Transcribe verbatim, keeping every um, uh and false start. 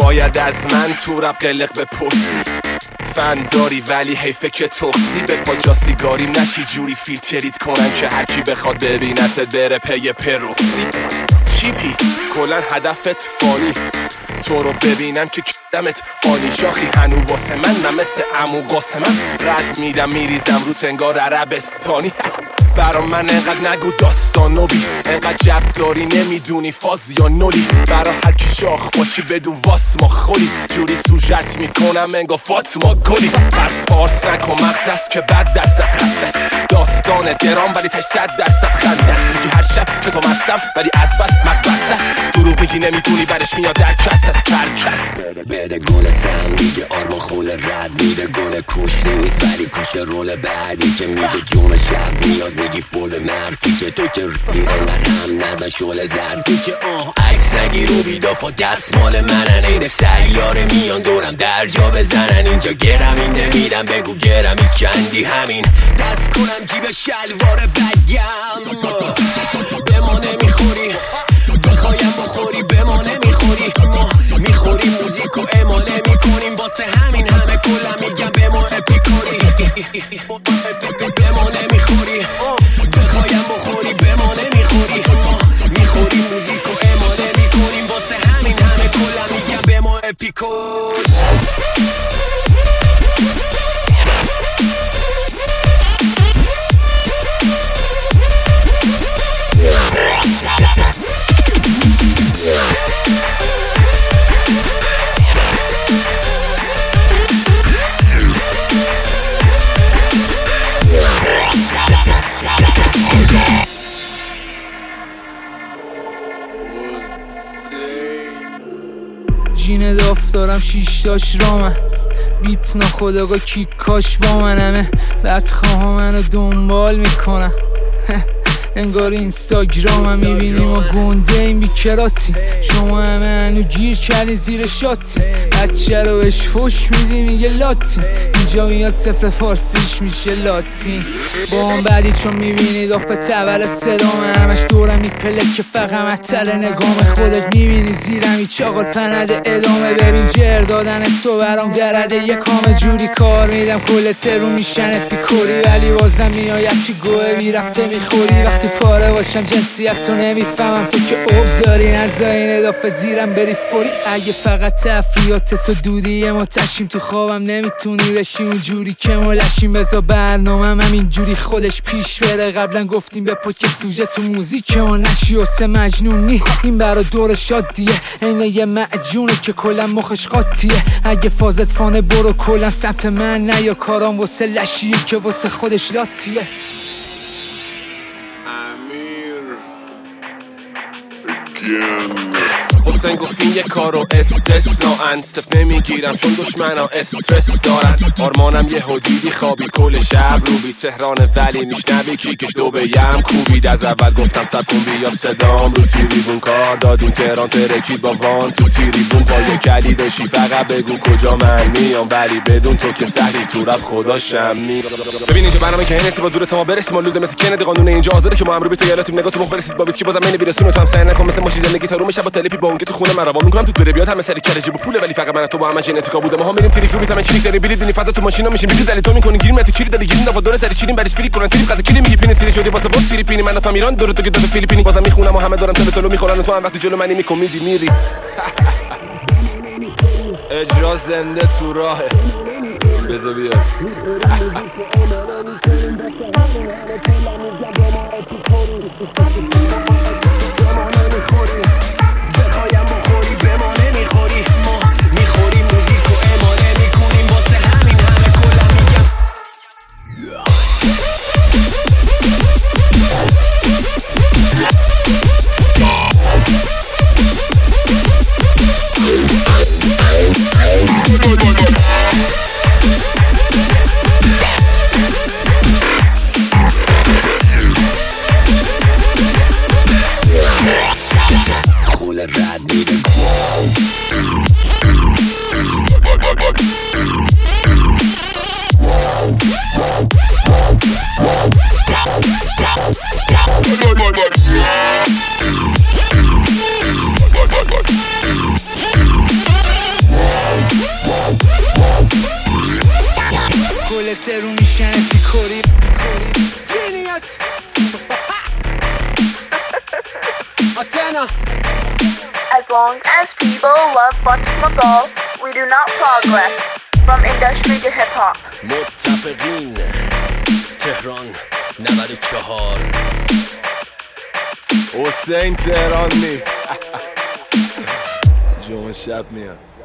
باید از من تو رب قلق بپرسی، فن داری ولی حیفه که تخصی به پا جا سیگاریم نشی جوری فیلترید کنن که هرکی بخواد ببینت بره پی پروکسی. چیپی کلن هدفت فانی، تو رو ببینم که کدمت آنی شاخی هنو واسه من نه مثل عمو قاسم من رد میدم میریزم رو تنگار عربستانی. برا من انقدر نگو داستانو بی، انقدر جف داری نمیدونی فاز یا نولی، برا هر کی شاخ باشی بدون واس ما خولی، جوری سوژت میکنم انگا فاطما گلی. پس پارس نکن مغز است که بد دستت خست است، داستان درام ولی تش صد درصد خنده است. میگی هر شب که تو مستم ولی از بس مغز بست است، دروغ میگی نمیدونی برش میاد در کس از کرکس. بده گل سم میگه آرمان خول رد میده، گل کوش نیست ولی کوش رول بعدی که میگه جون شب میاد، میگی فول مرفی که تو که ری انقدر هم نزن شول زردی که آه عکس نگیر و بیدافا دست مال منن، این سیاره میان دورم در جا بزنن، اینجا گرمی نمیدم بگو گرمی چندی همین دست کنم جیب شلوار بگم به ما نمیخوری بخوایم بخوری به ما نمیخوری، ما میخوری موزیک و اماله میکنیم واسه همین همه کلا میگم به ما اپیکوری به ما نمیخوری بخوایم بخوری به ما نمیخوری، ما میخوری موزیک و اماله میکنیم واسه همین همه کلا میگم به ما اپیکوری. جین دافتارم شیشتاش رامن، بیت ناخداگاه کیکاش با منمه، بدخواه منو دنبال میکنم انگار اینستاگرامم میبینیم و گنده این بیکراتی، شما همه هنو گیر کردین زیر شاتی، بچه رو بهش فش میدی میگه لاتین، اینجا میاد صفر فارسیش میشه لاتین. با هم بعدی چون میبینی دافه تبر صدامه، همش دورم میپله که فقط مطل نگام خودت میبینی زیرم ای چاقل پنده ادامه، ببین جر دادن تو برام درده یه کام جوری کار میدم کل ترو میشن اپیکوری، ولی بازم میاید چی گوه بی رفته میخوری، وقتی پاره باشم جنسیت تو نمیفهمم تو که عب داری نزاین اضافه زیرم بری فوری، اگه فقط تفریات تو دودی ما تشیم تو خوابم نمیتونی بشی اونجوری که ما لشیم، بزا برنامه هم اینجوری خودش پیش بره، قبلا گفتیم به پا که سوژه تو موزیک ما نشی واسه مجنونی، این برا دور شادیه اینه یه معجونه که کلا مخش قاطیه، اگه فازت فانه برو کلا سمت من نه یا کارام واسه لشیه که واسه خودش لاتیه. حسین گفتین یه کارو استثناً صف نمیگیرم چون دشمنا استرس دارن، آرمانم یه حدیدی خوابید کل شب رو بی تهران ولی میشنوی کیکش دو به یم کوبید، از اول گفتم سب کن بیاد صدام رو تیریبون کار دادیم تهران ترکید با وان تو تیریبون با یه کلی داشی فقط بگو کجا من میام، ولی بدون تو که سهلی تو رب خداشم می. ببین اینجا برنامه که هنسی با دور تا ما برسیم ما لوده مثل کند قانون اینجا آزاده که ما هم رو بیت یالاتیم نگاه تو مخ برسید با ویسکی بازم من بیرسون تو هم سعی نکن مثل ماشی زندگی تا رو میشه با تلپی بونگ تو خونه من روان میکنم تو بره بیاد همه سری کرجی با پوله، ولی فقط من تو با هم ژنتیکا بوده، ما ها میریم تریک رو بیتام چریک داری بلیط بینی فدا تو ماشینا میشیم بیت دلی تو میکنی گیریم تو کلی دلی گیریم دفعه دور سری شیرین برش فری کنن تریپ قضا کلی میگی پین سری شدی واسه واسه فیلیپینی من تو ایران دور تو که دو فیلیپینی بازم میخونم و همه دارم تو تو میخورن تو هم وقتی جلو منی میکمیدی میری اجرا زنده تو راهه بذار بیا دلت رو میشن پیکوری Genius Atena As long as people love Butch McGall, we do not progress from industry to hip hop. متفقین تهران نود و چهار حسین تهرانی جمعه شب میاد